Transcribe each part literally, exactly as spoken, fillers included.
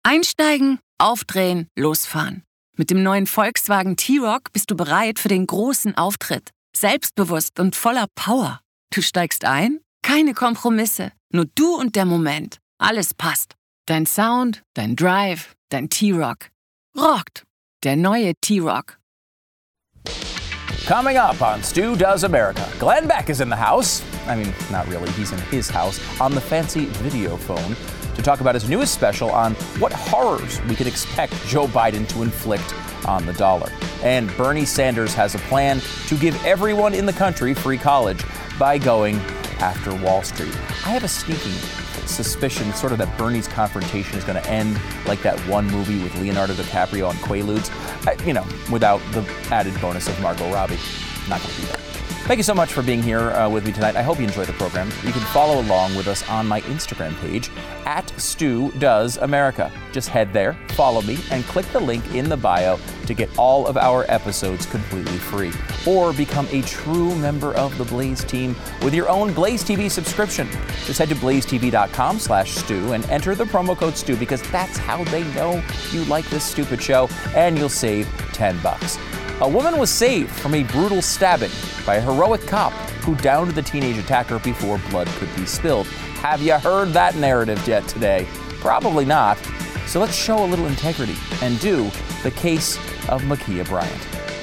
Einsteigen, aufdrehen, losfahren. Mit dem neuen Volkswagen T-Roc bist du bereit für den großen Auftritt. Selbstbewusst und voller Power. Du steigst ein? Keine Kompromisse. Nur du und der Moment. Alles passt. Dein Sound, dein Drive, dein T-Roc. Rockt. Der neue T-Roc. Coming up on Stu Does America, Glenn Beck is in the house. I mean, not really, he's in his house on the fancy video phone to talk about his newest special on what horrors we can expect Joe Biden to inflict on the dollar. And Bernie Sanders has a plan to give everyone in the country free college by going after Wall Street. I have a sneaking suspicion sort of that Bernie's confrontation is going to end like that one movie with Leonardo DiCaprio on Quaaludes, uh, you know, without the added bonus of Margot Robbie. Not going to do that. Thank you so much for being here uh, with me tonight. I hope you enjoy the program. You can follow along with us on my Instagram page, at Stu Does America. Just head there, follow me, and click the link in the bio to get all of our episodes completely free. Or become a true member of the Blaze team with your own Blaze T V subscription. Just head to blazetv.com slash Stu and enter the promo code Stu because that's how they know you like this stupid show, and you'll save ten bucks. A woman was saved from a brutal stabbing by a heroic cop who downed the teenage attacker before blood could be spilled. Have you heard that narrative yet today? Probably not. So let's show a little integrity and do the case of Ma'Khia Bryant.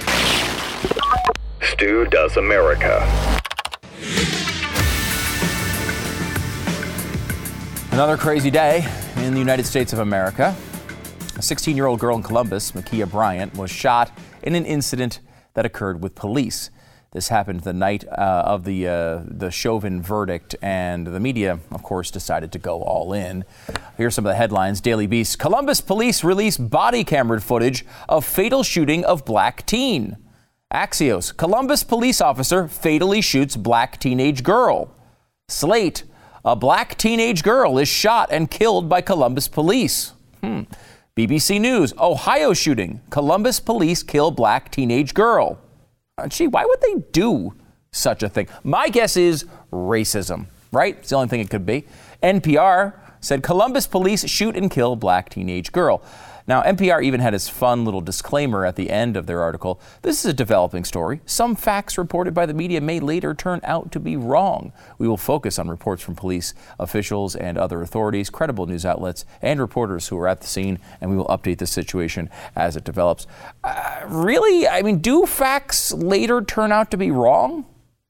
Stu Does America. Another crazy day in the United States of America. A sixteen-year-old girl in Columbus, Ma'Khia Bryant, was shot in an incident that occurred with police. This happened the night uh, of the uh, the Chauvin verdict, and the media, of course, decided to go all in. Here's some of the headlines. Daily Beast: Columbus police release body camera footage of fatal shooting of black teen. Axios: Columbus police officer fatally shoots black teenage girl. Slate: a black teenage girl is shot and killed by Columbus police. Hmm. B B C News: Ohio shooting. Columbus police kill black teenage girl. Uh, gee, why would they do such a thing? My guess is racism, right? It's the only thing it could be. N P R said Columbus police shoot and kill black teenage girl. Now, N P R even had its fun little disclaimer at the end of their article. This is a developing story. Some facts reported by the media may later turn out to be wrong. We will focus on reports from police officials and other authorities, credible news outlets, and reporters who are at the scene, and we will update the situation as it develops. Uh, really? I mean, do facts later turn out to be wrong?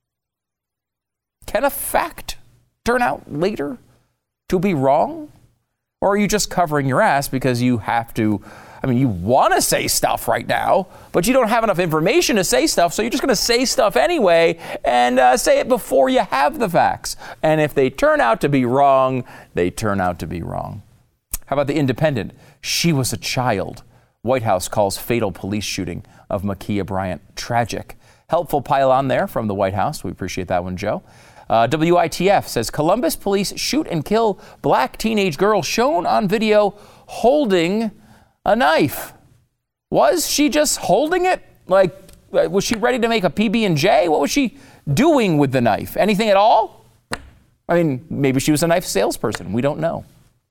Can a fact turn out later to be wrong? Or are you just covering your ass because you have to, I mean, you want to say stuff right now, but you don't have enough information to say stuff, so you're just going to say stuff anyway and uh, say it before you have the facts. And if they turn out to be wrong, they turn out to be wrong. How about the Independent? She was a child. White House calls fatal police shooting of Ma'Khia Bryant tragic. Helpful pile on there from the White House. We appreciate that one, Joe. Uh, W I T F says Columbus police shoot and kill black teenage girl shown on video holding a knife. Was she just holding it? Like, was she ready to make a P B and J? What was she doing with the knife? Anything at all? I mean, maybe she was a knife salesperson. We don't know.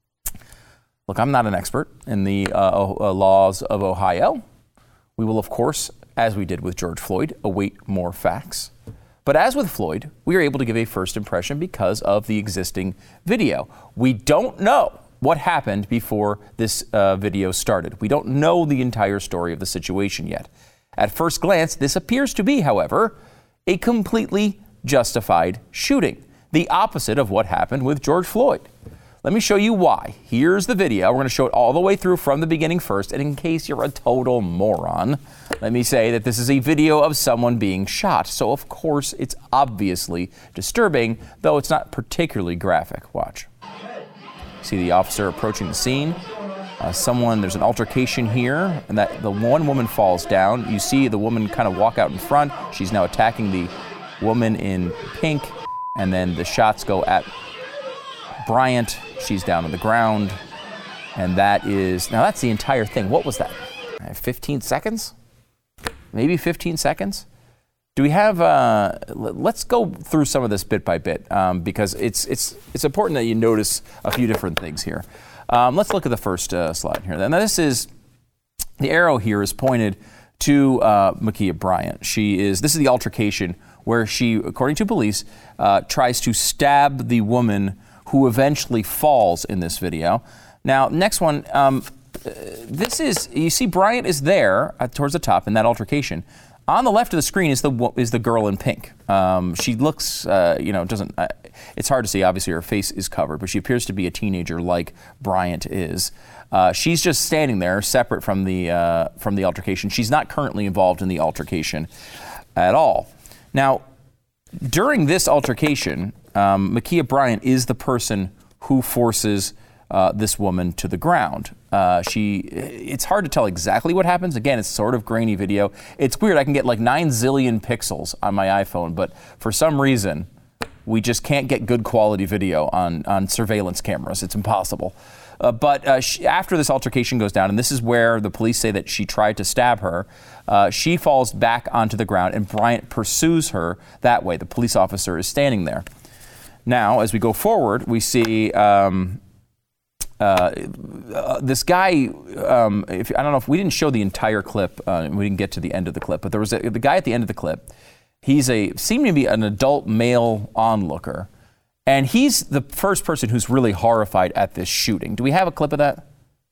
Look, I'm not an expert in the uh, uh, laws of Ohio. We will, of course, as we did with George Floyd, await more facts. But as with Floyd, we are able to give a first impression because of the existing video. We don't know what happened before this uh, video started. We don't know the entire story of the situation yet. At first glance, this appears to be, however, a completely justified shooting, the opposite of what happened with George Floyd. Let me show you why. Here's the video. We're going to show it all the way through from the beginning first. And in case you're a total moron, let me say that this is a video of someone being shot. So, of course, it's obviously disturbing, though it's not particularly graphic. Watch. See the officer approaching the scene. Uh, someone, there's an altercation here, and that the one woman falls down. You see the woman kind of walk out in front. She's now attacking the woman in pink, and then the shots go at Bryant. She's down on the ground, and that is, now that's the entire thing. What was that? fifteen seconds? Maybe fifteen seconds? Do we have, uh, let's go through some of this bit by bit, um, because it's it's it's important that you notice a few different things here. Um, let's look at the first uh, slide here. Now, this is, the arrow here is pointed to uh, Ma'Khia Bryant. She is, this is the altercation where she, according to police, uh, tries to stab the woman who eventually falls in this video. Now, next one, um, this is, you see Bryant is there uh, towards the top in that altercation. On the left of the screen is the is the girl in pink. Um, she looks, uh, you know, doesn't, uh, it's hard to see, obviously her face is covered, but she appears to be a teenager like Bryant is. Uh, she's just standing there separate from the, uh, from the altercation. She's not currently involved in the altercation at all. Now, during this altercation, um, Ma'Khia Bryant is the person who forces Uh, this woman to the ground. Uh, she, it's hard to tell exactly what happens. Again, it's sort of grainy video. It's weird. I can get like nine zillion pixels on my iPhone, but for some reason, we just can't get good quality video on, on surveillance cameras. It's impossible. Uh, but uh, she, after this altercation goes down, and this is where the police say that she tried to stab her, uh, she falls back onto the ground, and Bryant pursues her that way. The police officer is standing there. Now, as we go forward, we see um, Uh, uh, this guy, um, if, I don't know if we didn't show the entire clip, uh, we didn't get to the end of the clip, but there was a, the guy at the end of the clip. He's a, seemed to be an adult male onlooker, and he's the first person who's really horrified at this shooting. Do we have a clip of that?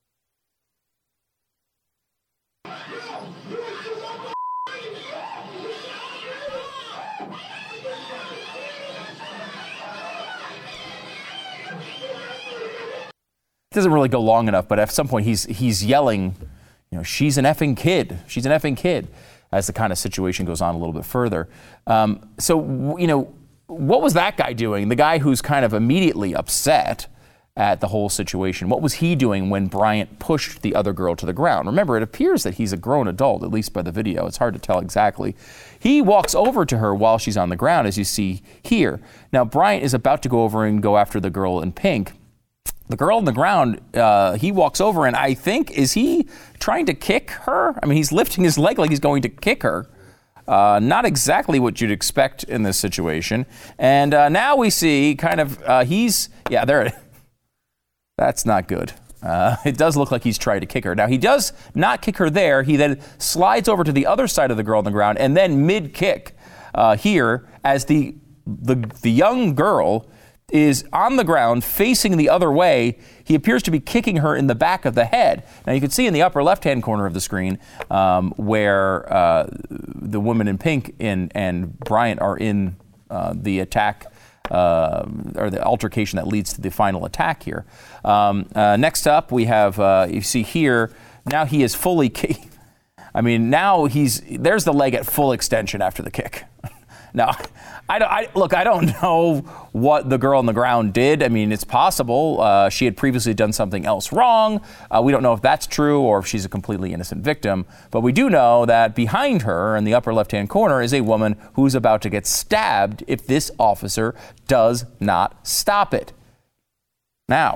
It doesn't really go long enough, but at some point he's he's yelling, you know, she's an effing kid. She's an effing kid, as the kind of situation goes on a little bit further. Um, so, you know, what was that guy doing? The guy who's kind of immediately upset at the whole situation. What was he doing when Bryant pushed the other girl to the ground? Remember, it appears that he's a grown adult, at least by the video. It's hard to tell exactly. He walks over to her while she's on the ground, as you see here. Now, Bryant is about to go over and go after the girl in pink. The girl on the ground, uh, he walks over, and I think, is he trying to kick her? I mean, he's lifting his leg like he's going to kick her. Uh, not exactly what you'd expect in this situation. And uh, now we see kind of, uh, he's, yeah, there it is. That's not good. Uh, it does look like he's trying to kick her. Now, he does not kick her there. He then slides over to the other side of the girl on the ground, and then mid-kick uh, here, as the, the the young girl is on the ground facing the other way, he appears to be kicking her in the back of the head. Now, you can see in the upper left-hand corner of the screen um, where uh, the woman in pink and, and Bryant are in uh, the attack, uh, or the altercation that leads to the final attack here. Um, uh, next up, we have, uh, you see here, now he is fully, ki- I mean, now he's, there's the leg at full extension after the kick. Now, I don't, I, look, I don't know what the girl on the ground did. I mean, it's possible uh, she had previously done something else wrong. Uh, we don't know if that's true or if she's a completely innocent victim. But we do know that behind her in the upper left-hand corner is a woman who's about to get stabbed if this officer does not stop it. Now,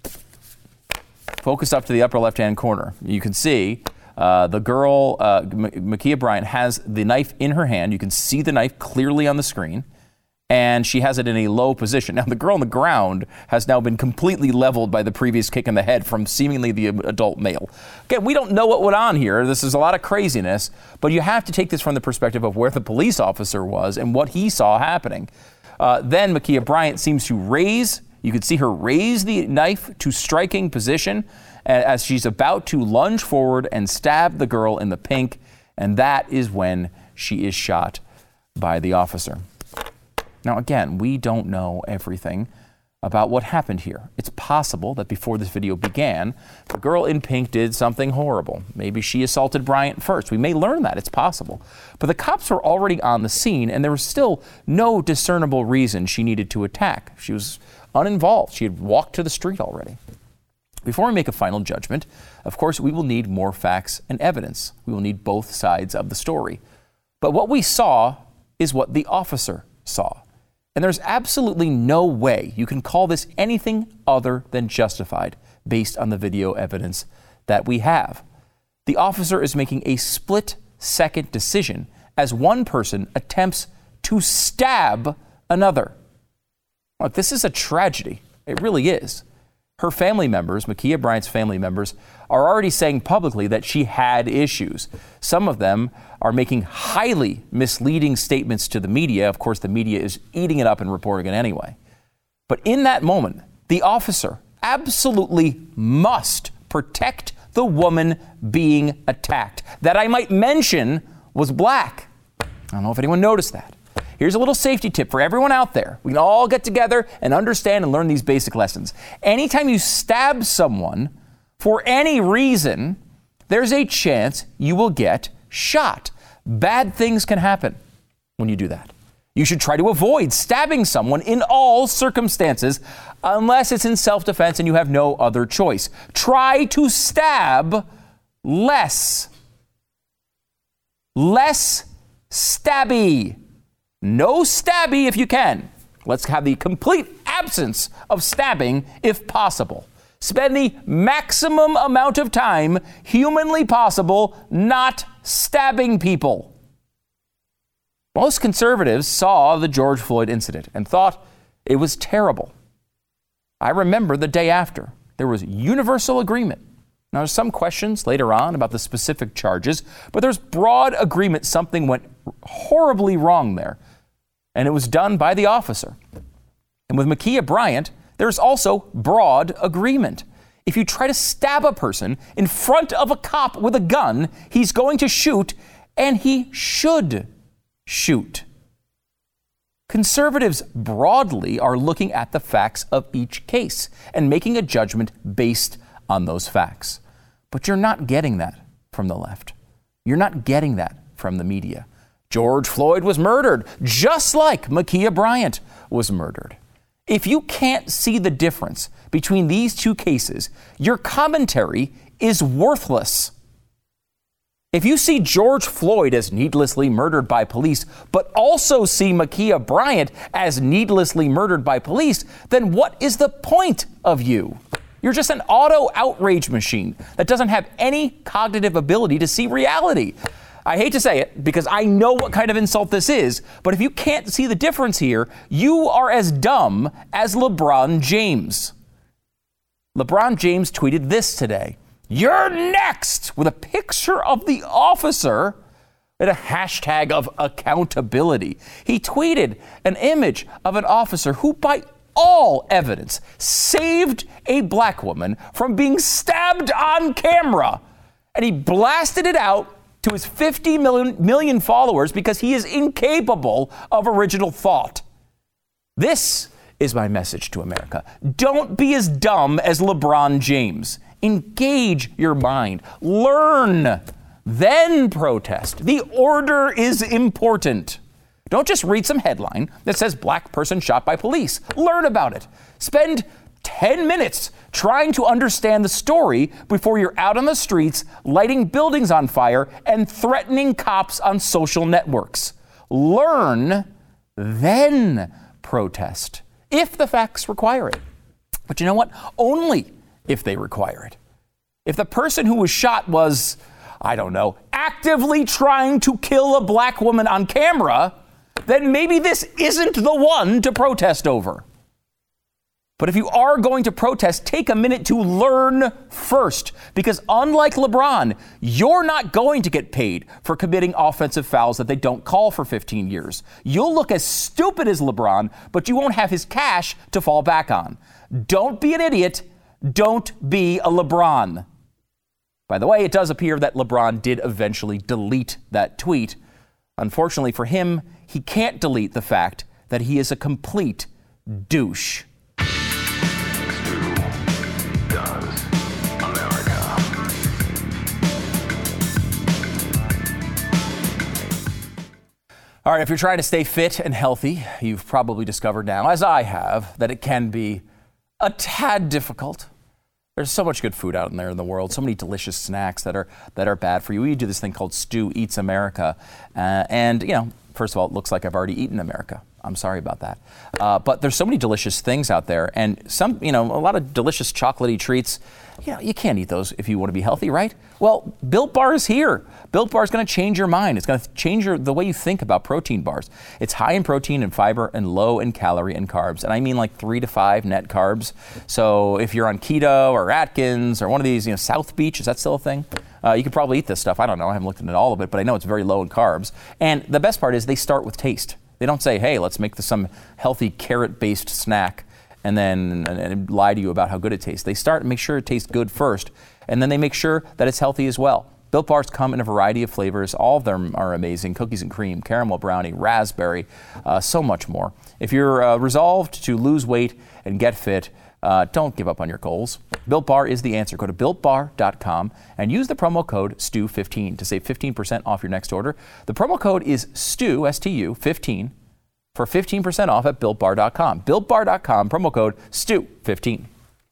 focus up to the upper left-hand corner. You can see Uh, the girl, uh, Ma'Khia Bryant, has the knife in her hand. You can see the knife clearly on the screen, and she has it in a low position. Now, the girl on the ground has now been completely leveled by the previous kick in the head from seemingly the adult male. Again, we don't know what went on here. This is a lot of craziness, but you have to take this from the perspective of where the police officer was and what he saw happening. Uh, then Ma'Khia Bryant seems to raise, you can see her raise the knife to striking position as she's about to lunge forward and stab the girl in the pink, and that is when she is shot by the officer. Now, again, we don't know everything about what happened here. It's possible that before this video began, the girl in pink did something horrible. Maybe she assaulted Bryant first. We may learn that. It's possible. But the cops were already on the scene, and there was still no discernible reason she needed to attack. She was uninvolved. She had walked to the street already. Before we make a final judgment, of course, we will need more facts and evidence. We will need both sides of the story. But what we saw is what the officer saw. And there's absolutely no way you can call this anything other than justified based on the video evidence that we have. The officer is making a split-second decision as one person attempts to stab another. Look, this is a tragedy. It really is. Her family members, Ma'Khia Bryant's family members, are already saying publicly that she had issues. Some of them are making highly misleading statements to the media. Of course, the media is eating it up and reporting it anyway. But in that moment, the officer absolutely must protect the woman being attacked. That, I might mention, was black. I don't know if anyone noticed that. Here's a little safety tip for everyone out there. We can all get together and understand and learn these basic lessons. Anytime you stab someone for any reason, there's a chance you will get shot. Bad things can happen when you do that. You should try to avoid stabbing someone in all circumstances, unless it's in self-defense and you have no other choice. Try to stab less. Less stabby. No stabby if you can. Let's have the complete absence of stabbing if possible. Spend the maximum amount of time humanly possible not stabbing people. Most conservatives saw the George Floyd incident and thought it was terrible. I remember the day after, there was universal agreement. Now, there's some questions later on about the specific charges, but there's broad agreement something went horribly wrong there. And it was done by the officer. And with Ma'Khia Bryant, there's also broad agreement. If you try to stab a person in front of a cop with a gun, he's going to shoot, and he should shoot. Conservatives broadly are looking at the facts of each case and making a judgment based on those facts. But you're not getting that from the left. You're not getting that from the media. George Floyd was murdered, just like Ma'Khia Bryant was murdered. If you can't see the difference between these two cases, your commentary is worthless. If you see George Floyd as needlessly murdered by police, but also see Ma'Khia Bryant as needlessly murdered by police, then what is the point of you? You're just an auto outrage machine that doesn't have any cognitive ability to see reality. I hate to say it because I know what kind of insult this is, but if you can't see the difference here, you are as dumb as LeBron James. LeBron James tweeted this today. "You're next," with a picture of the officer and a hashtag of accountability. He tweeted an image of an officer who, by all evidence, saved a black woman from being stabbed on camera. And he blasted it out to his fifty million, million followers because he is incapable of original thought. This is my message to America. Don't be as dumb as LeBron James. Engage your mind. Learn. Then protest. The order is important. Don't just read some headline that says black person shot by police. Learn about it. Spend ten minutes trying to understand the story before you're out on the streets, lighting buildings on fire and threatening cops on social networks. Learn, then protest, if the facts require it. But you know what? Only if they require it. If the person who was shot was, I don't know, actively trying to kill a black woman on camera, then maybe this isn't the one to protest over. But if you are going to protest, take a minute to learn first. Because unlike LeBron, you're not going to get paid for committing offensive fouls that they don't call for fifteen years. You'll look as stupid as LeBron, but you won't have his cash to fall back on. Don't be an idiot. Don't be a LeBron. By the way, it does appear that LeBron did eventually delete that tweet. Unfortunately for him, he can't delete the fact that he is a complete douche. All right, if you're trying to stay fit and healthy, you've probably discovered now, as I have, that it can be a tad difficult. There's so much good food out in there in the world, so many delicious snacks that are that are bad for you. We do this thing called Stu Eats America. Uh, and, you know, first of all, it looks like I've already eaten America. I'm sorry about that. Uh, but there's so many delicious things out there, and some, you know, a lot of delicious chocolatey treats. You know, you can't eat those if you want to be healthy, right? Well, Built Bar is here. Built Bar is going to change your mind. It's going to change your, the way you think about protein bars. It's high in protein and fiber and low in calorie and carbs. And I mean like three to five net carbs. So if you're on keto or Atkins or one of these, you know, South Beach, is that still a thing? Uh, you could probably eat this stuff. I don't know. I haven't looked at all of it, but I know it's very low in carbs. And the best part is they start with taste. They don't say, hey, let's make this some healthy carrot-based snack and then and, and lie to you about how good it tastes. They start and make sure it tastes good first, and then they make sure that it's healthy as well. Built Bars come in a variety of flavors. All of them are amazing. Cookies and cream, caramel brownie, raspberry, uh, so much more. If you're uh, resolved to lose weight and get fit, uh, don't give up on your goals. Built Bar is the answer. Go to built bar dot com and use the promo code S T U fifteen to save fifteen percent off your next order. The promo code is S T U, S T U, fifteen, for fifteen percent off at built bar dot com. built bar dot com, promo code S T U fifteen.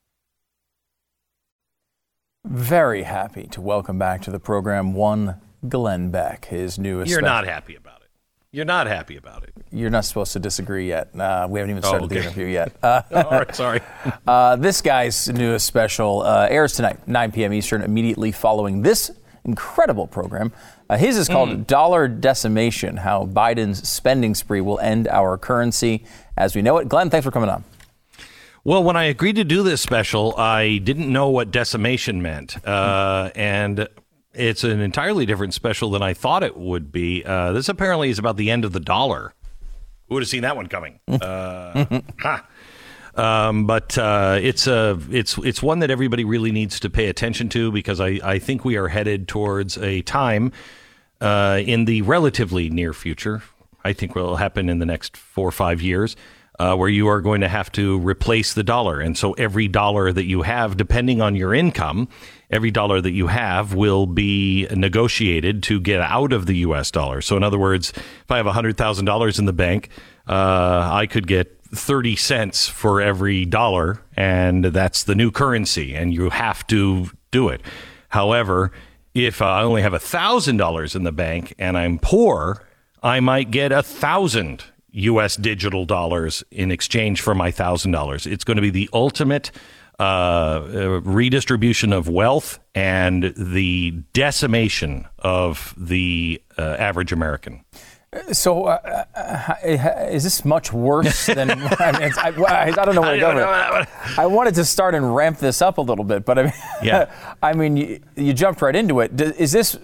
Very happy to welcome back to the program one Glenn Beck, his newest. You're not happy about it. You're not happy about it. You're not supposed to disagree yet. Uh, we haven't even started oh, okay. the interview yet. Uh, All right, sorry. uh, this guy's newest special uh, airs tonight, nine p.m. Eastern, immediately following this incredible program. Uh, his is called mm. Dollar Decimation, How Biden's Spending Spree Will End Our Currency as We Know It. Glenn, thanks for coming on. Well, when I agreed to do this special, I didn't know what decimation meant. Uh, and it's an entirely different special than I thought it would be. Uh, this apparently is about the end of the dollar. Who would have seen that one coming? Uh, ha. Um, but uh, it's a it's it's one that everybody really needs to pay attention to, because I, I think we are headed towards a time uh, in the relatively near future. I think will happen in the next four or five years. Uh, where you are going to have to replace the dollar. And so every dollar that you have, depending on your income, every dollar that you have will be negotiated to get out of the U S dollar. So in other words, if I have one hundred thousand dollars in the bank, uh, I could get thirty cents for every dollar, and that's the new currency, and you have to do it. However, if I only have one thousand dollars in the bank and I'm poor, I might get one thousand U S digital dollars in exchange for my one thousand dollars. It's going to be the ultimate uh, redistribution of wealth and the decimation of the uh, average American. So uh, uh, is this much worse than, I, mean, it's, I, I don't know where to go with it. I wanted to start and ramp this up a little bit, but I mean, yeah. I mean, you, you jumped right into it. Is this,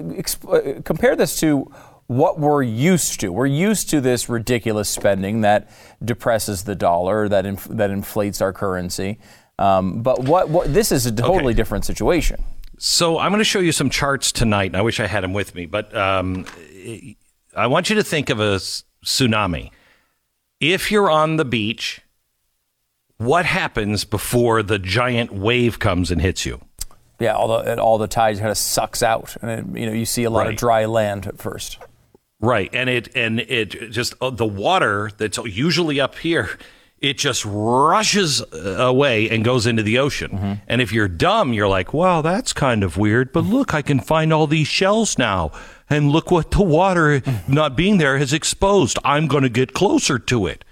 compare this to what we're used to. We're used to this ridiculous spending that depresses the dollar, that inf- that inflates our currency. Um, but what, what this is a totally okay. different situation. So I'm going to show you some charts tonight, and I wish I had them with me. But um, I want you to think of a tsunami. If you're on the beach, what happens before the giant wave comes and hits you? Yeah, all the all the tide kind of sucks out, and it, you know you see a lot right. of dry land at first. Right, and it and it just uh, the water that's usually up here, it just rushes away and goes into the ocean. Mm-hmm. And if you're dumb, you're like, "Wow, that's kind of weird." But look, I can find all these shells now, and look what the water not being there has exposed. I'm going to get closer to it.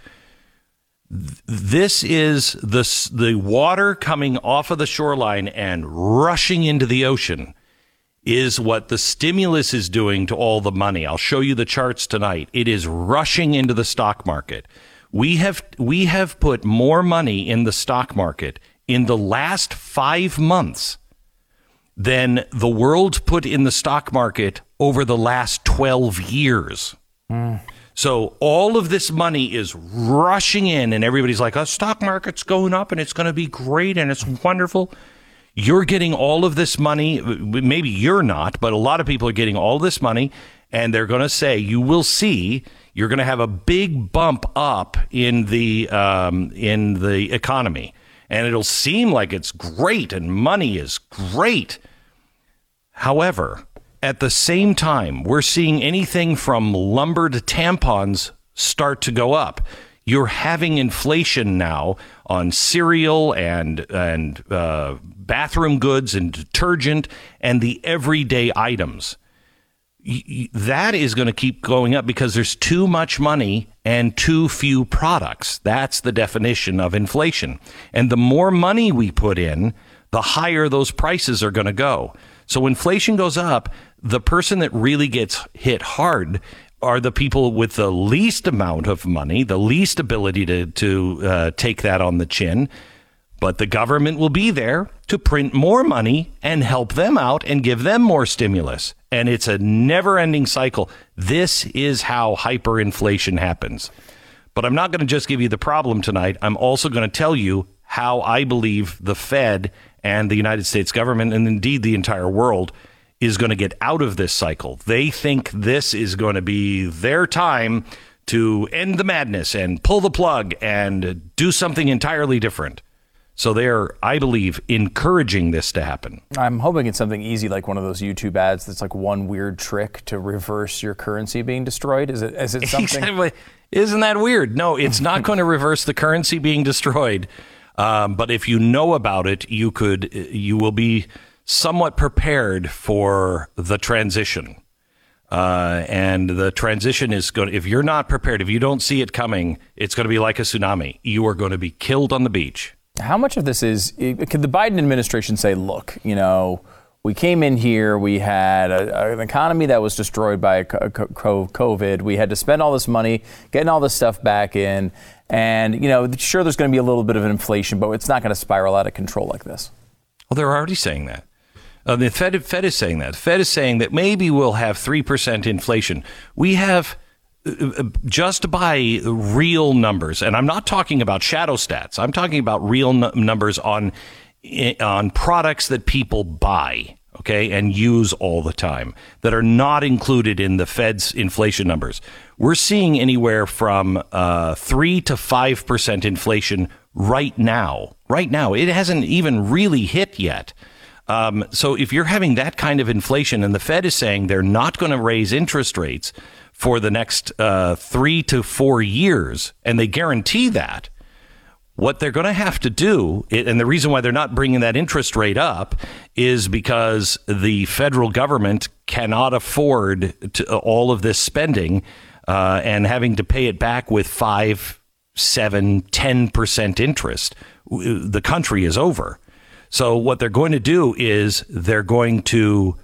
This is the the water coming off of the shoreline and rushing into the ocean is what the stimulus is doing to all the money. I'll show you the charts tonight. It is rushing into the stock market. We have we have put more money in the stock market in the last five months than the world put in the stock market over the last twelve years. Mm. So all of this money is rushing in, and everybody's like, oh, stock market's going up, and it's going to be great, and it's wonderful. You're getting all of this money. Maybe you're not, but a lot of people are getting all this money, and they're going to say, you will see, you're going to have a big bump up in the um, in the economy, and it'll seem like it's great, and money is great. However, at the same time, we're seeing anything from lumber to tampons start to go up. You're having inflation now on cereal and and uh, bathroom goods and detergent and the everyday items. that is going to keep going up because there's too much money and too few products. That's the definition of inflation. And the more money we put in, the higher those prices are going to go. So when inflation goes up, the person that really gets hit hard are the people with the least amount of money, the least ability to, to uh, take that on the chin. But the government will be there to print more money and help them out and give them more stimulus. And it's a never-ending cycle. This is how hyperinflation happens. But I'm not going to just give you the problem tonight. I'm also going to tell you how I believe the Fed and the United States government, and indeed the entire world, is going to get out of this cycle. They think this is going to be their time to end the madness and pull the plug and do something entirely different. So they're, I believe, encouraging this to happen. I'm hoping it's something easy, like one of those YouTube ads that's like one weird trick to reverse your currency being destroyed. Is it? Is it something? Exactly. Isn't that weird? No, it's not going to reverse the currency being destroyed. Um, but if you know about it, you could, you will be somewhat prepared for the transition. Uh, and the transition is going to, if you're not prepared, if you don't see it coming, it's going to be like a tsunami. You are going to be killed on the beach. How much of this is, could the Biden administration say, look, you know, we came in here, we had a, an economy that was destroyed by COVID. We had to spend all this money getting all this stuff back in. And, you know, sure, there's going to be a little bit of inflation, but it's not going to spiral out of control like this. Well, they're already saying that. Uh, the Fed, Fed is saying that. The Fed is saying that maybe we'll have three percent inflation. We have... Just by real numbers, and I'm not talking about shadow stats. I'm talking about real n- numbers on on products that people buy, okay, and use all the time that are not included in the Fed's inflation numbers. We're seeing anywhere from uh, three to five percent inflation right now. Right now, it hasn't even really hit yet. Um, so if you're having that kind of inflation, and the Fed is saying they're not going to raise interest rates for the next uh, three to four years, and they guarantee that, what they're going to have to do, and the reason why they're not bringing that interest rate up is because the federal government cannot afford to, uh, all of this spending uh, and having to pay it back with five, seven, ten percent interest. The country is over. So what they're going to do is they're going to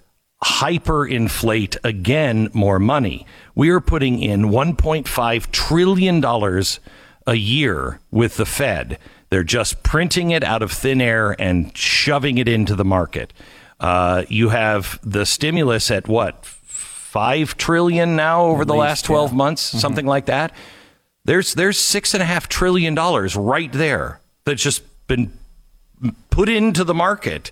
hyperinflate again more money. We are putting in one point five trillion dollars a year with the Fed. They're just printing it out of thin air and shoving it into the market. Uh, you have the stimulus at what, five trillion now over the last twelve months, mm-hmm. something like that. There's there's six and a half trillion dollars right there that's just been put into the market.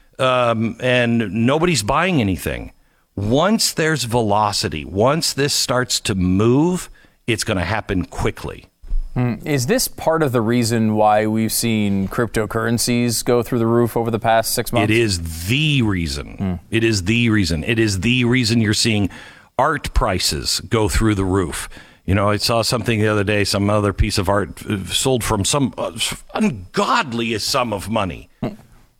Um, and nobody's buying anything. Once there's velocity, once this starts to move, it's going to happen quickly. Mm. Is this part of the reason why we've seen cryptocurrencies go through the roof over the past six months? It is the reason. Mm. It is the reason. It is the reason you're seeing art prices go through the roof. You know, I saw something the other day, some other piece of art sold from some uh, ungodly sum of money. Mm.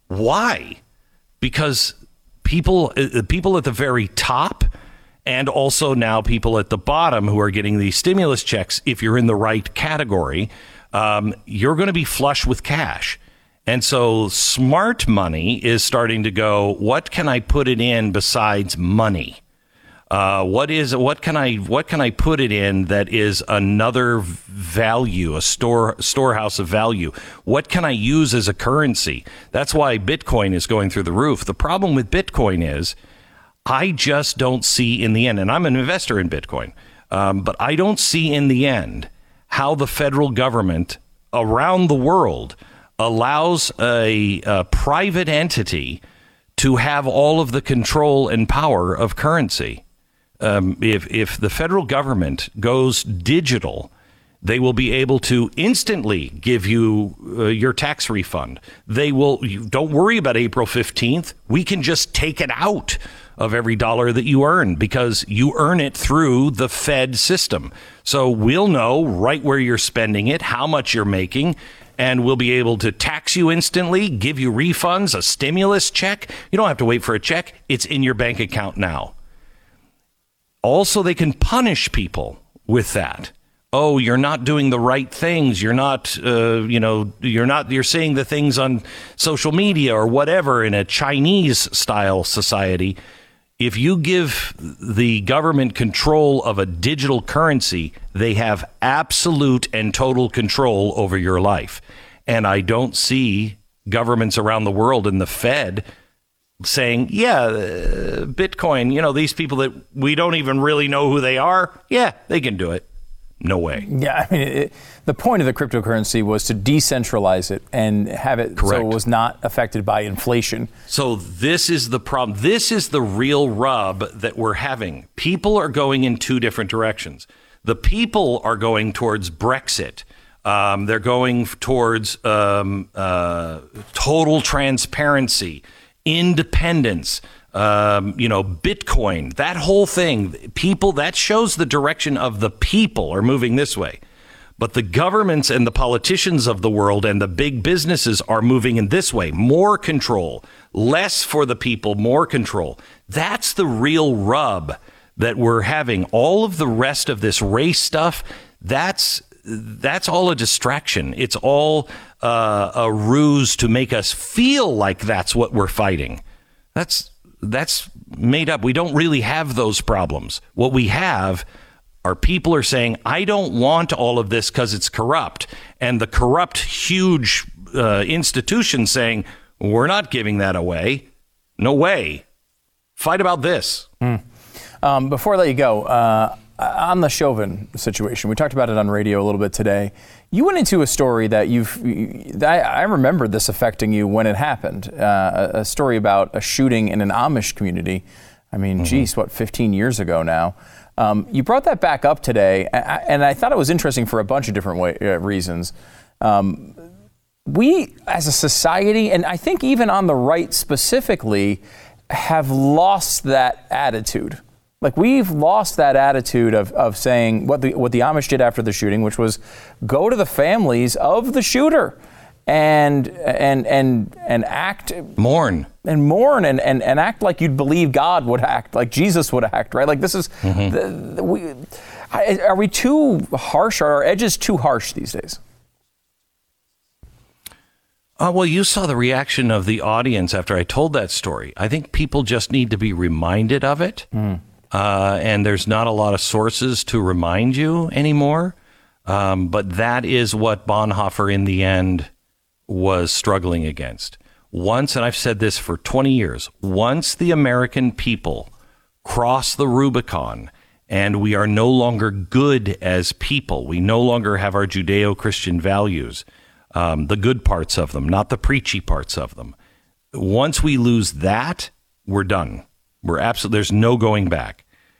Why? Because people, people at the very top, and also now people at the bottom who are getting these stimulus checks, if you're in the right category, um, you're going to be flush with cash. And so smart money is starting to go, what can I put it in besides money? Uh, what is what can I what can I put it in that is another value, a store storehouse of value? What can I use as a currency? That's why Bitcoin is going through the roof. The problem with Bitcoin is I just don't see in the end, and I'm an investor in Bitcoin, um, but I don't see in the end how the federal government around the world allows a, a private entity to have all of the control and power of currency. Um, if if the federal government goes digital, they will be able to instantly give you uh, your tax refund. They will. You, don't worry about April fifteenth. We can just take it out of every dollar that you earn because you earn it through the Fed system. So we'll know right where you're spending it, how much you're making, and we'll be able to tax you instantly, give you refunds, a stimulus check. You don't have to wait for a check. It's in your bank account now. Also, they can punish people with that. Oh, you're not doing the right things. You're not, uh, you know, you're not, you're saying the things on social media or whatever in a Chinese style society. If you give the government control of a digital currency, they have absolute and total control over your life. And I don't see governments around the world and the Fed saying, yeah, uh, Bitcoin, you know, these people that we don't even really know who they are. Yeah, they can do it. No way. Yeah, I mean, it, the point of the cryptocurrency was to decentralize it and have it Correct. so it was not affected by inflation. So this is the problem. This is the real rub that we're having. People are going in two different directions. The people are going towards Brexit. Um, they're going towards um, uh, total transparency, independence. Um, you know, Bitcoin, that whole thing, people, that shows the direction of the people are moving this way. But the governments and the politicians of the world and the big businesses are moving in this way. More control, less for the people, more control. That's the real rub that we're having. All of the rest of this race stuff, that's that's all a distraction. It's all uh, a ruse to make us feel like that's what we're fighting. That's That's made up. We don't really have those problems. What we have are people are saying, I don't want all of this because it's corrupt. And the corrupt, huge uh, institution saying, we're not giving that away. No way. Fight about this. Mm. Um, before I let you go, uh, on the Chauvin situation, we talked about it on radio a little bit today. You went into a story that you've, I, I remember this affecting you when it happened, uh, a, a story about a shooting in an Amish community. I mean, mm-hmm. geez, what, fifteen years ago now. Um, you brought that back up today, and I thought it was interesting for a bunch of different way, uh, reasons. Um, we, as a society, and I think even on the right specifically, have lost that attitude. Like, we've lost that attitude of, of saying what the what the Amish did after the shooting, which was go to the families of the shooter and and and and act mourn and mourn and, and, and act like you'd believe God would act, like Jesus would act, right? Like, this is mm-hmm. the, the, we, are we too harsh? Are our edges too harsh these days? Uh, well, you saw the reaction of the audience after I told that story. I think people just need to be reminded of it. Mm. Uh, and there's not a lot of sources to remind you anymore. Um, but that is what Bonhoeffer in the end was struggling against. Once, and I've said this for twenty years, once the American people cross the Rubicon and we are no longer good as people, we no longer have our Judeo-Christian values, um, the good parts of them, not the preachy parts of them. Once we lose that, we're done. We're absolutely, there's no going back.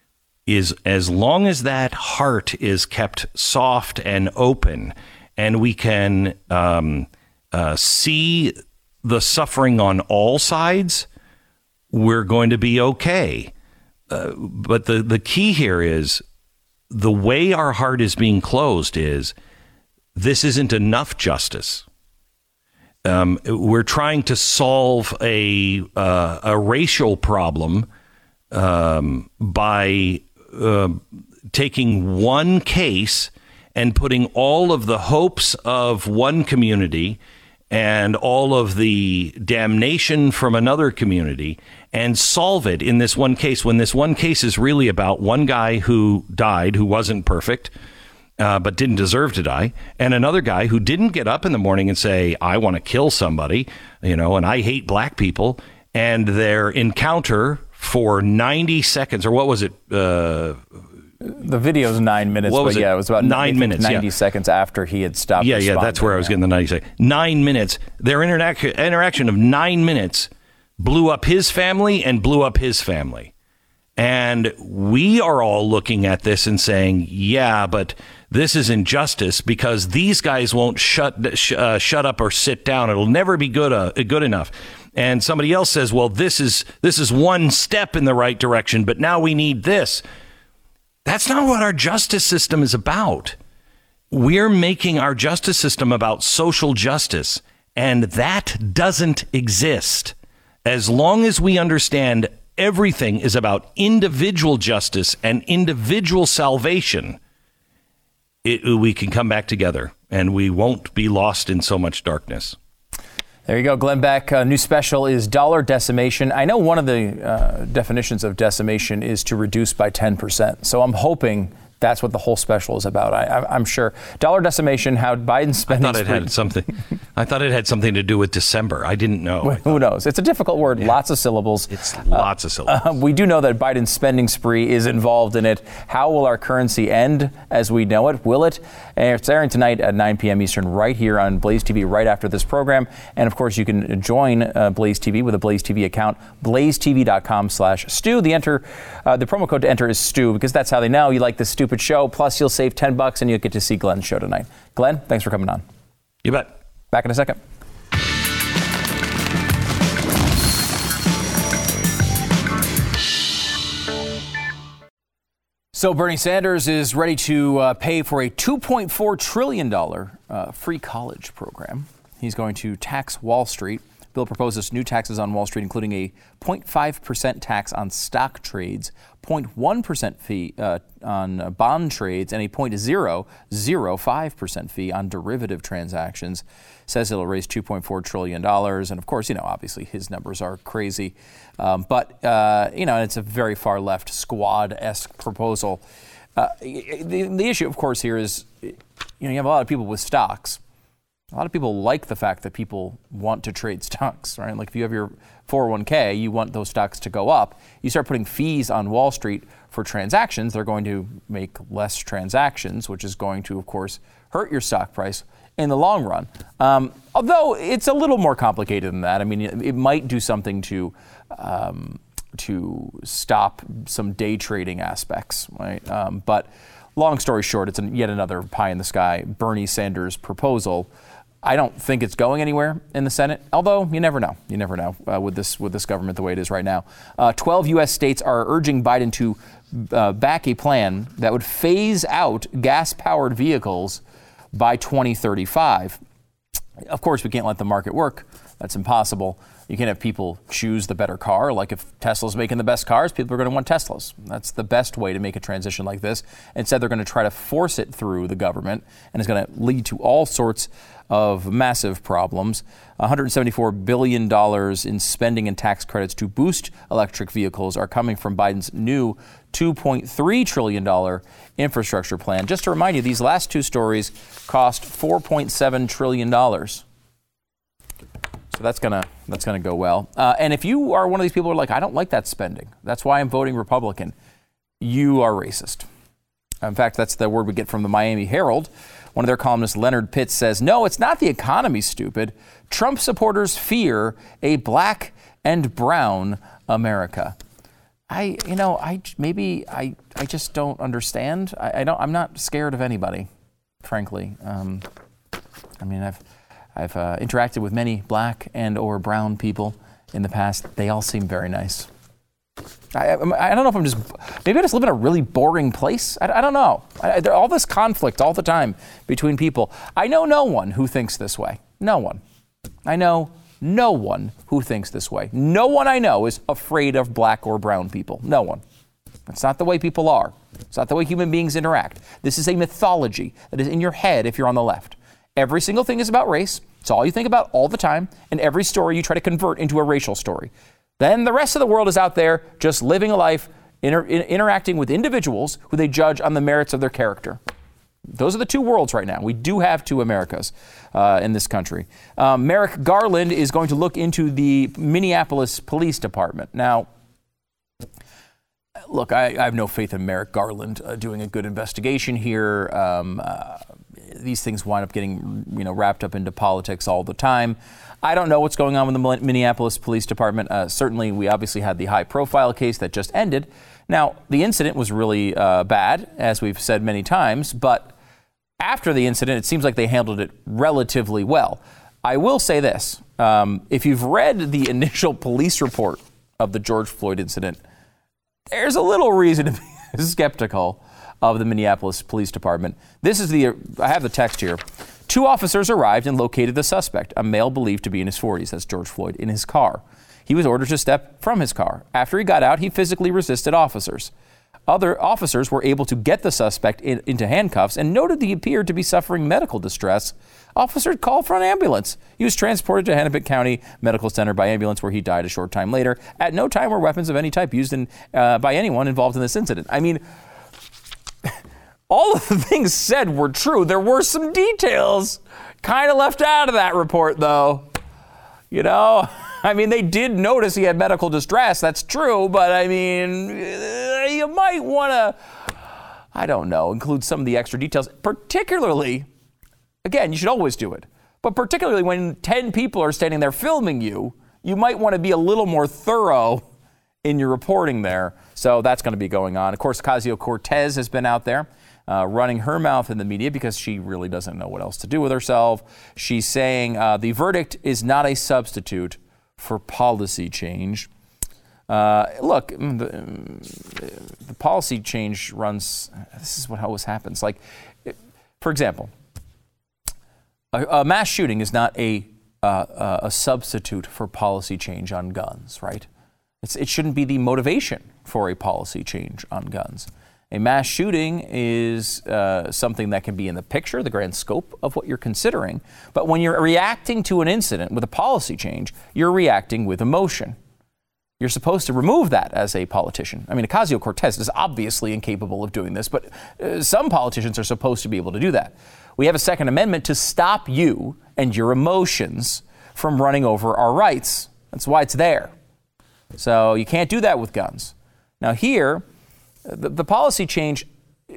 Is as long as that heart is kept soft and open, and we can um, uh, see the suffering on all sides, we're going to be okay. Uh, but the, the key here is the way our heart is being closed is this isn't enough justice. Um, we're trying to solve a uh, a racial problem um, by uh, taking one case and putting all of the hopes of one community and all of the damnation from another community and solve it in this one case, when this one case is really about one guy who died, who wasn't perfect, uh, but didn't deserve to die, and another guy who didn't get up in the morning and say, I want to kill somebody, you know, and I hate black people, and their encounter for ninety seconds, or what was it? Uh, the video's nine minutes, what was but it? yeah, it was about nine minutes, ninety yeah. seconds after he had stopped Yeah, responding. yeah, that's where I was getting the ninety seconds. Nine minutes. Their interaction, interaction of nine minutes blew up his family and blew up his family. And we are all looking at this and saying, yeah, but this is injustice because these guys won't shut sh- uh, shut up or sit down. It'll never be good uh, good enough. And somebody else says, well, this is this is one step in the right direction, but now we need this. That's not what our justice system is about. We're making our justice system about social justice, and that doesn't exist. As long as we understand everything is about individual justice and individual salvation, it, we can come back together and we won't be lost in so much darkness. There you go. Glenn Beck, uh, new special is dollar decimation. I know one of the uh, definitions of decimation is to reduce by ten percent. So I'm hoping that's what the whole special is about. I, I, I'm sure. Dollar decimation, how Biden's spending. I thought it had something. I thought it had something to do with December. I didn't know. Well, who knows? It's a difficult word. Yeah. Lots of syllables. It's lots uh, of syllables. Uh, we do know that Biden's spending spree is involved in it. How will our currency end as we know it? Will it? And it's airing tonight at nine p.m. Eastern right here on Blaze T V right after this program. And of course, you can join uh, Blaze T V with a Blaze T V account. blaze t v dot com slash stew. The enter, uh, the promo code to enter is stew because that's how they know you like this stupid show. Plus, you'll save ten bucks and you'll get to see Glenn's show tonight. Glenn, thanks for coming on. You bet. Back in a second. So Bernie Sanders is ready to uh, pay for a two point four trillion dollars uh, free college program. He's going to tax Wall Street. Bill proposes new taxes on Wall Street, including a zero point five percent tax on stock trades, zero point one percent fee uh, on uh, bond trades, and a zero point zero zero five percent fee on derivative transactions. Says it'll raise two point four trillion dollars. And of course, you know, obviously his numbers are crazy. Um, but, uh, you know, it's a very far left squad-esque proposal. Uh, the, the issue, of course, here is, you know, you have a lot of people with stocks. A lot of people like the fact that people want to trade stocks, right? Like if you have your four oh one k, you want those stocks to go up. You start putting fees on Wall Street for transactions, they're going to make less transactions, which is going to, of course, hurt your stock price in the long run. Um, although it's a little more complicated than that. I mean, it, it might do something to um, to stop some day trading aspects, right? Um, but long story short, it's an, yet another pie in the sky Bernie Sanders proposal. I don't think it's going anywhere in the Senate, although you never know. You never know uh, with this with this government the way it is right now. Uh, twelve U S states are urging Biden to uh, back a plan that would phase out gas-powered vehicles by twenty thirty-five. Of course, we can't let the market work. That's impossible. You can't have people choose the better car. Like if Tesla's making the best cars, people are going to want Teslas. That's the best way to make a transition like this. Instead, they're going to try to force it through the government, and it's going to lead to all sorts of massive problems. one hundred seventy-four billion dollars in spending and tax credits to boost electric vehicles are coming from Biden's new two point three trillion dollars infrastructure plan. Just to remind you, these last two stories cost four point seven trillion dollars. So that's gonna that's gonna go well. Uh, and if you are one of these people who are like, I don't like that spending, that's why I'm voting Republican, you are racist. In fact, that's the word we get from the Miami Herald. One of their columnists, Leonard Pitts, says, no, it's not the economy, stupid. Trump supporters fear a black and brown America. I, you know, I maybe I, I just don't understand. I, I don't. I'm not scared of anybody, frankly. Um, I mean, I've I've uh, interacted with many black and or brown people in the past. They all seem very nice. I, I, I don't know if I'm just, maybe I just live in a really boring place. I, I don't know. I, there, all this conflict all the time between people. I know no one who thinks this way. No one. I know no one who thinks this way. No one I know is afraid of black or brown people. No one. That's not the way people are. It's not the way human beings interact. This is a mythology that is in your head if you're on the left. Every single thing is about race. It's all you think about all the time. And every story you try to convert into a racial story. Then the rest of the world is out there just living a life, inter- interacting with individuals who they judge on the merits of their character. Those are the two worlds right now. We do have two Americas uh, in this country. Um, Merrick Garland is going to look into the Minneapolis Police Department. Now, look, I, I have no faith in Merrick Garland uh, doing a good investigation here. Um, uh, these things wind up getting, you know, wrapped up into politics all the time. I don't know what's going on with the Minneapolis Police Department. Uh, certainly, we obviously had the high-profile case that just ended. Now, the incident was really uh, bad, as we've said many times, but after the incident, it seems like they handled it relatively well. I will say this. Um, if you've read the initial police report of the George Floyd incident, there's a little reason to be skeptical of the Minneapolis Police Department. This is the, I have the text here. Two officers arrived and located the suspect, a male believed to be in his forties, that's George Floyd, in his car. he was ordered to step from his car. After he got out, he physically resisted officers. Other officers were able to get the suspect in, into handcuffs and noted he appeared to be suffering medical distress. Officers called for an ambulance. He was transported to Hennepin County Medical Center by ambulance, where he died a short time later. At no time were weapons of any type used in, uh, by anyone involved in this incident. I mean, all of the things said were true. There were some details kind of left out of that report, though. You know, I mean, they did notice he had medical distress. That's true. But I mean, you might want to, I don't know, include some of the extra details, particularly, again, you should always do it. But particularly when ten people are standing there filming you, you might want to be a little more thorough in your reporting there. So that's going to be going on. Of course, Ocasio-Cortez has been out there uh, running her mouth in the media because she really doesn't know what else to do with herself. She's saying uh, the verdict is not a substitute for policy change. Uh, look, the, the policy change runs, this is what always happens. Like, for example, a, a mass shooting is not a, uh, a substitute for policy change on guns, right? It's, it shouldn't be the motivation for a policy change on guns. A mass shooting is uh, something that can be in the picture, the grand scope of what you're considering. But when you're reacting to an incident with a policy change, you're reacting with emotion. You're supposed to remove that as a politician. I mean, Ocasio-Cortez is obviously incapable of doing this, but uh, some politicians are supposed to be able to do that. We have a Second Amendment to stop you and your emotions from running over our rights. That's why it's there. So you can't do that with guns. Now here, the, the policy change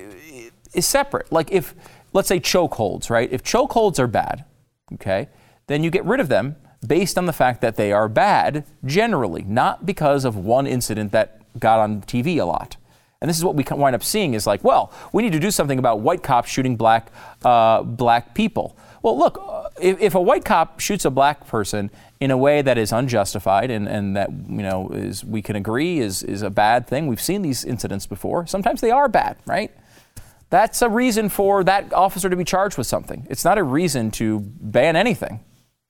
is separate. Like if, let's say chokeholds, right? If chokeholds are bad, okay, then you get rid of them based on the fact that they are bad generally, not because of one incident that got on T V a lot. And this is what we wind up seeing is like, well, we need to do something about white cops shooting black uh, black people. Well, look, if, if a white cop shoots a black person in a way that is unjustified and, and that, you know, is we can agree is, is a bad thing. We've seen these incidents before. Sometimes they are bad, right? That's a reason for that officer to be charged with something. It's not a reason to ban anything.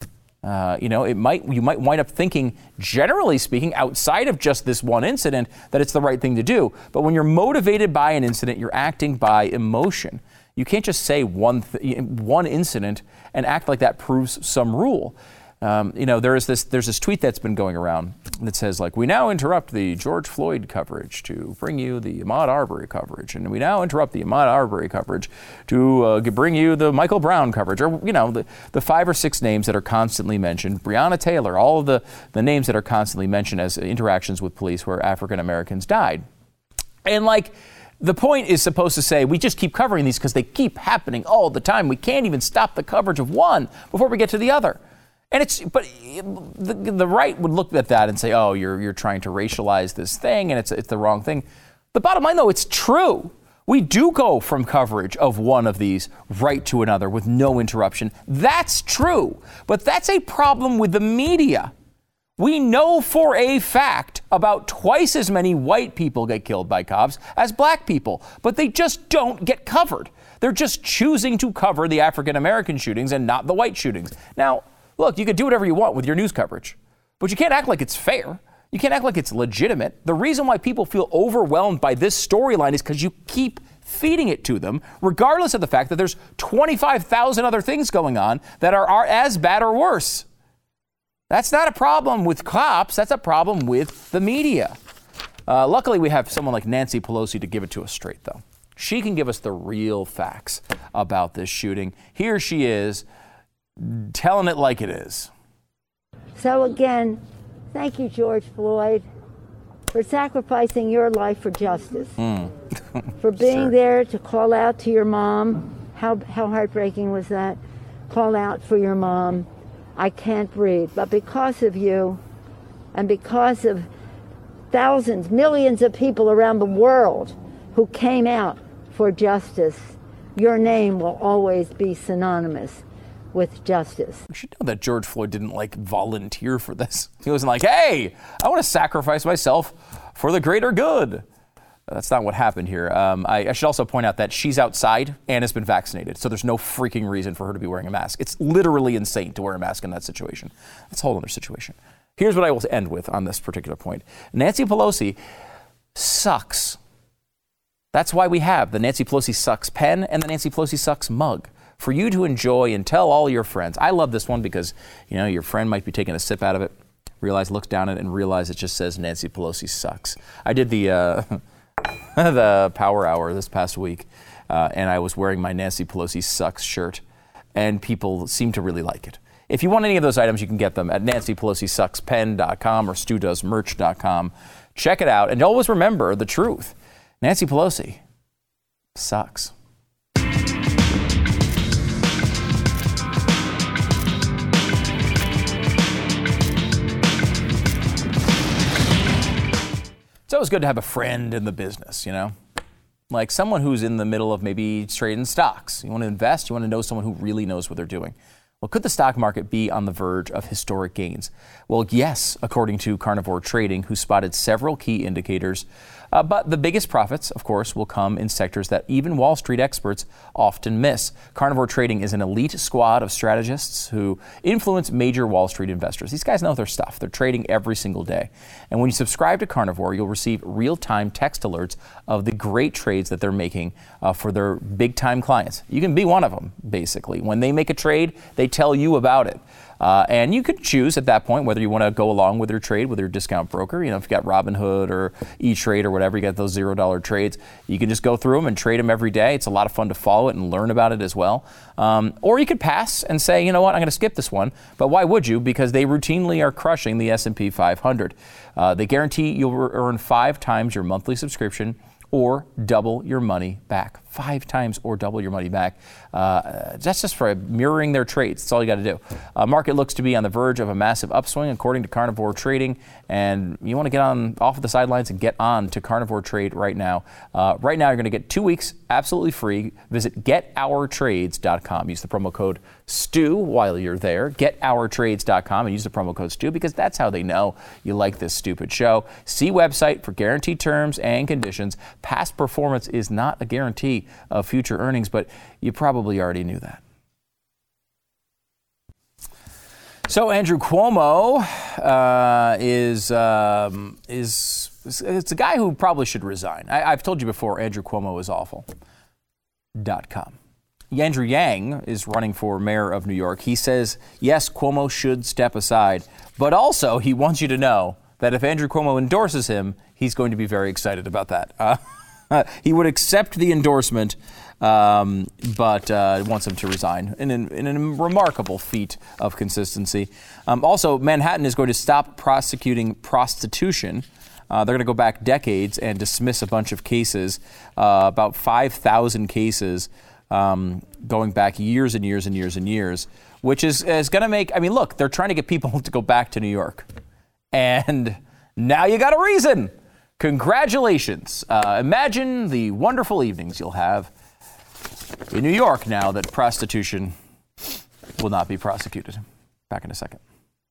Uh, you know, it might you might wind up thinking, generally speaking, outside of just this one incident, that it's the right thing to do. But when you're motivated by an incident, you're acting by emotion. You can't just say one th- one incident and act like that proves some rule. Um, you know, there is this there's this tweet that's been going around that says, like, we now interrupt the George Floyd coverage to bring you the Ahmaud Arbery coverage, and we now interrupt the Ahmaud Arbery coverage to uh, bring you the Michael Brown coverage, or, you know, the, the five or six names that are constantly mentioned, Breonna Taylor, all of the, the names that are constantly mentioned as interactions with police where African Americans died. And, like, the point is supposed to say, we just keep covering these because they keep happening all the time. We can't even stop the coverage of one before we get to the other. And it's, but the, the right would look at that and say, oh, you're you're trying to racialize this thing, and it's it's the wrong thing. The bottom line, though, it's true. We do go from coverage of one of these right to another with no interruption. That's true. But that's a problem with the media. We know for a fact about twice as many white people get killed by cops as black people, but they just don't get covered. They're just choosing to cover the African American shootings and not the white shootings. Now, look, you can do whatever you want with your news coverage, but you can't act like it's fair. You can't act like it's legitimate. The reason why people feel overwhelmed by this storyline is because you keep feeding it to them, regardless of the fact that there's twenty-five thousand other things going on that are, are as bad or worse. That's not a problem with cops. That's a problem with the media. Uh, luckily, we have someone like Nancy Pelosi to give it to us straight, though. She can give us the real facts about this shooting. Here she is, telling it like it is. So again, thank you, George Floyd, for sacrificing your life for justice, mm. for being sure. there to call out to your mom. How how heartbreaking was that? Call out for your mom. I can't breathe. But because of you, and because of thousands, millions of people around the world who came out for justice, your name will always be synonymous with justice. You should know that George Floyd didn't like volunteer for this. He wasn't like, hey, I want to sacrifice myself for the greater good. That's not what happened here. Um, I, I should also point out that she's outside and has been vaccinated, so there's no freaking reason for her to be wearing a mask. It's literally insane to wear a mask in that situation. That's a whole other situation. Here's what I will end with on this particular point. Nancy Pelosi sucks. That's why we have the Nancy Pelosi Sucks pen and the Nancy Pelosi Sucks mug for you to enjoy and tell all your friends. I love this one because, you know, your friend might be taking a sip out of it, realize, look down at it and realize it just says Nancy Pelosi Sucks. I did the uh, the Power Hour this past week, uh, and I was wearing my Nancy Pelosi Sucks shirt, and people seem to really like it. If you want any of those items, you can get them at nancy pelosi sucks pen dot com or stu does merch dot com. Check it out, and always remember the truth. Nancy Pelosi sucks. It's always good to have a friend in the business, you know? Like someone who's in the middle of maybe trading stocks. You want to invest, you want to know someone who really knows what they're doing. Well, could the stock market be on the verge of historic gains? Well, yes, according to Carnivore Trading, who spotted several key indicators. Uh, but the biggest profits, of course, will come in sectors that even Wall Street experts often miss. Carnivore Trading is an elite squad of strategists who influence major Wall Street investors. These guys know their stuff. They're trading every single day. And when you subscribe to Carnivore, you'll receive real-time text alerts of the great trades that they're making uh, for their big-time clients. You can be one of them, basically. When they make a trade, they tell you about it. Uh, and you could choose at that point whether you want to go along with your trade with your discount broker. You know, if you got Robinhood or E-Trade or whatever, you got those zero dollar trades. You can just go through them and trade them every day. It's a lot of fun to follow it and learn about it as well. Um, or you could pass and say, you know what, I'm going to skip this one. But why would you? Because they routinely are crushing the S and P five hundred. Uh, they guarantee you'll earn five times your monthly subscription or double your money back. Five times or double your money back. Uh, that's just for mirroring their trades. That's all you got to do. Uh, market looks to be on the verge of a massive upswing, according to Carnivore Trading. And you want to get on off of the sidelines and get on to Carnivore Trade right now. Uh, right now, you're going to get two weeks absolutely free. Visit get our trades dot com. Use the promo code STU while you're there. get our trades dot com and use the promo code STU because that's how they know you like this stupid show. See website for guaranteed terms and conditions. Past performance is not a guarantee of future earnings, but you probably already knew that. So Andrew Cuomo uh, is um, is it's a guy who probably should resign. I, I've told you before, Andrew Cuomo is awful. Dot com. Andrew Yang is running for mayor of New York. He says, yes, Cuomo should step aside, but also he wants you to know that if Andrew Cuomo endorses him, he's going to be very excited about that. Uh, he would accept the endorsement, um, but uh, wants him to resign in, an, in a remarkable feat of consistency. Um, also, Manhattan is going to stop prosecuting prostitution. Uh, they're going to go back decades and dismiss a bunch of cases, uh, about five thousand cases um, going back years and years and years and years, which is, is going to make, I mean, look, they're trying to get people to go back to New York. And now you got a reason. Congratulations. Uh, imagine the wonderful evenings you'll have in New York now that prostitution will not be prosecuted. Back in a second.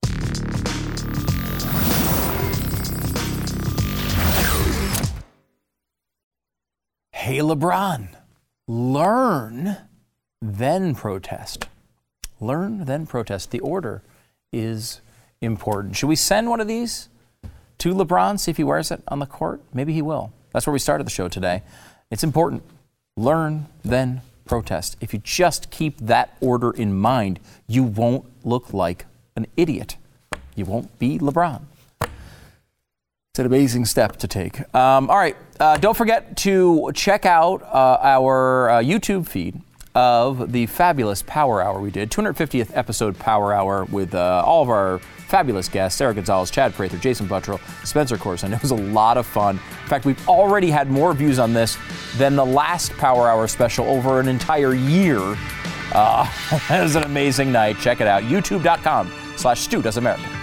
Hey, LeBron, learn, then protest. Learn, then protest. The order is important. Should we send one of these to LeBron, see if he wears it on the court? Maybe he will. That's where we started the show today. It's important. Learn, then protest. If you just keep that order in mind, you won't look like an idiot. You won't be LeBron. It's an amazing step to take. Um, all right. Uh, don't forget to check out uh, our uh, YouTube feed of the fabulous Power Hour we did. two hundred fiftieth episode Power Hour with uh, all of our fabulous guests, Sarah Gonzalez, Chad Prather, Jason Buttrill, Spencer Corson. It was a lot of fun. In fact, we've already had more views on this than the last Power Hour special over an entire year. Uh, it was an amazing night. Check it out. YouTube.com slash Stu Does America.